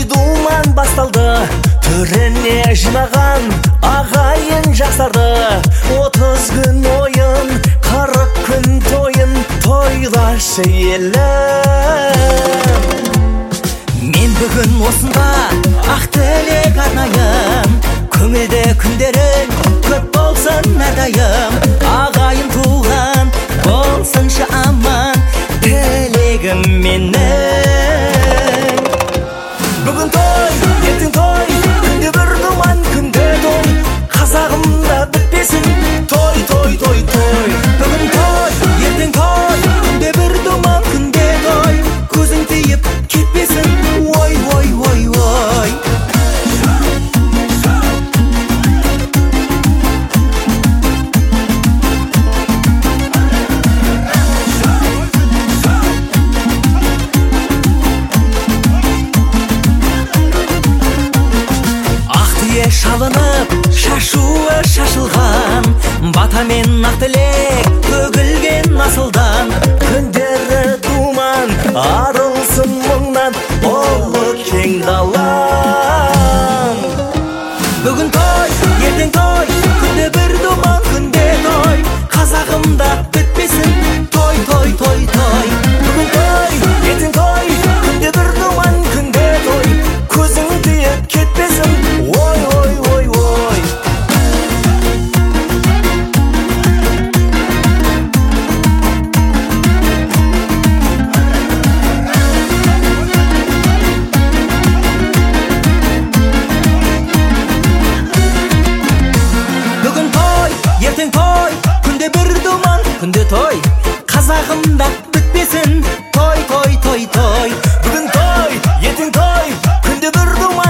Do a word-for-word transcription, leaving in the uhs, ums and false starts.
думан басталды, төрене жинаған ағайын жақсарды. Отыз күн ойын, қырық күн тойын, тойлашы елім. Мен бүгін осында ақ тілек арнайын, көңілді күндерің көп болсын әрдайым. Ағайын туған болсыншы аман, тілегім менің. Бүгін той, ертең той, күнде бір думан, күнде той, қазағымда бітпесін той, той, той, той. Бүгін той, ертең той, күнде бір думан, күнде той, көзің тиіп кетпесін, ой, ой, ой, ой. Шалынып, шашуы шашылған, бата мен ақ тілек төгілген асылдан. Күндері думан, арылсын мұңнан, ұлы кең далам. Бүгін той, ертең той, күнде бір думан, күнде той, қазағымда бітпесін той, той, той, той. Бүгін той, ертең той, күнде бір думан, күнде той, көзің тиіп кетпесін, ой, ой, ой, ой. Бүгін той, ертең той, күнде бір думан, күнде той, қазағымда бітпесін той, той, той, той. Бүгін той, ертең той, күнде бір думан,